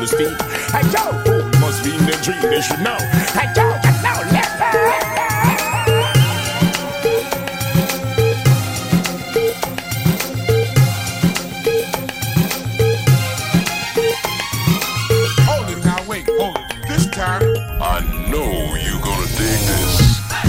the steam. Hey yo, fool, must be in their dream, they should know. Hey yo, you know, hold it now, wait, hold it. This time, I know you're gonna dig this.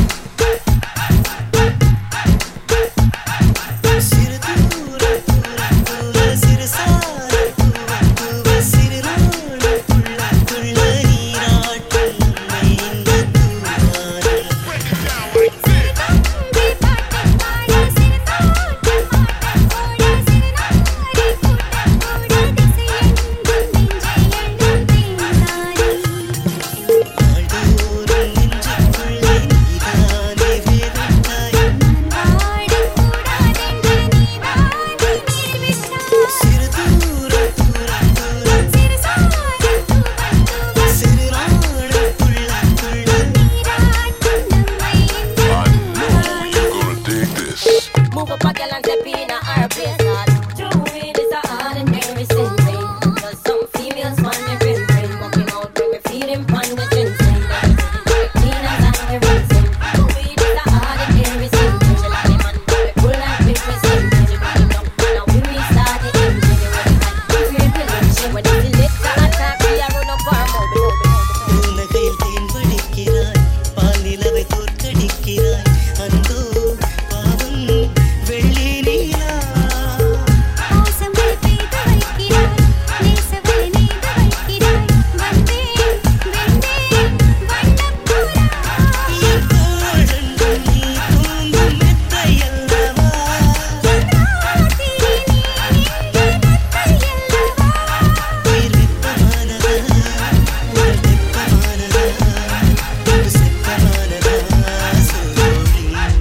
Move up a girl and step in her place. Doing is a ordinary sin. Cause some females want me ring. Walking out when we feeding on the ginseng. Clean as and we rinsing. Doing is a ordinary sin. She like the man we pull like we pressing. She bring it down and when we start the engine. You ready like we repelling. She when it's lit to attack we a run up our mouth. உலகையில் தேன் படிக்கிறாய் பால் நிலவை தோற்கடிக்கிறாய் அந்தோ பாவம் வெள்ளி நீலா பாசங்கள் பெய்து வைக்கிறாய் நேசவலை நெய்து வைக்கிறாய் வந்தேன் வெந்தேன் வண்ணப்புறா என் தோழன் நீ தூங்கும் மெத்தை அல்லவா ராத்திரி நீ மெத்தை அல்லவா உயிர் வெப்பமானதா உடல் வெப்பமானதா உப்பு செப்பமானதா சோழி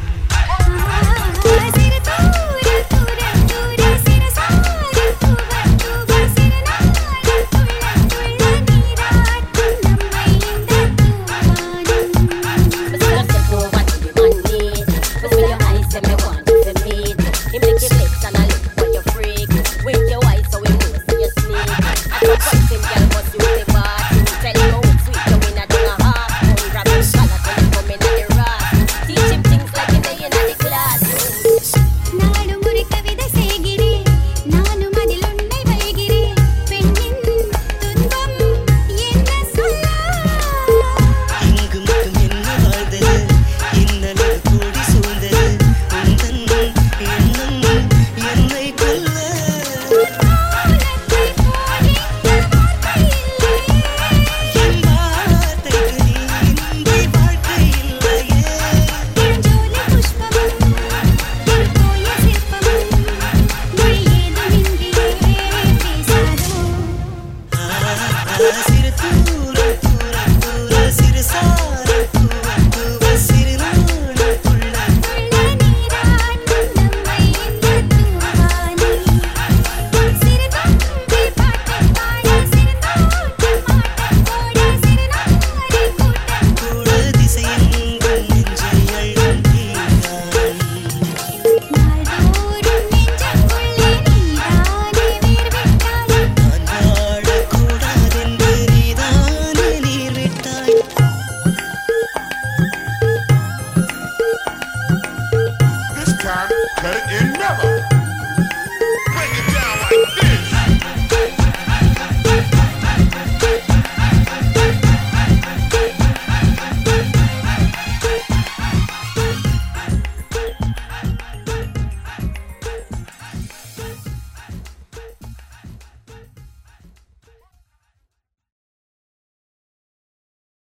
சிறு தூர தூர தூர சிரசார தூவ தூவ சிறுநாள துள்ள துள்ள நீராட்டும் நம்மை இந்த Thoovanam But just to go what you want need. But with your eyes and me want you to meet. You make your flex and I look when you freak. Wink your eyes so we know so you sneak. I come fighting girl but you the party. Tell him how it's sweet you in a dung a half. Come grab him collar till you come in at the rap. Teach him things like in the class. நாடும் ஒரு கவிதை செய்கிறேன் நானும் அதில் உன்னை வரைகிறேன் பெண்ணின் துன்பம் என்ன சொல்ல இங்கு மட்டும் என்ன வாழ்ந்தது இன்னலோடு கூடி சூழ்ந்தது உந்தன் எண்ணம் என்னை கொல்ல மௌனத்தை போல் இந்த வார்த்தை இல்லையே என் வார்த்தைக்கு நீ இன்றி வாழ்க்கை இல்லையே இளஞ்சோலை புஷ்பமும் திருக்கோய சிற்பமும் மொழி ஏதுமின்றியே பேசாதோ சிறு தூர தூர தூர சிறு சார தூவ தூவ சிறு நாள துள்ள துள்ள நீராட்டும் நம்மை இந்த தூவானம் சிறு தம்பி பாட்டு பாட சிறு தோட்டம் ஆட்டம் போட சிறு நாரை கூட்டம் கூட திசையெங்கும் நெஞ்சை அள்ளும் தீரான் நாள்தோறும் நெஞ்சங்குள்ளே நீதானே வேர் விட்டாய் நான் வாழக்கூடாதென்று நீதானே நீர் விட்டாய் this time, let it end never.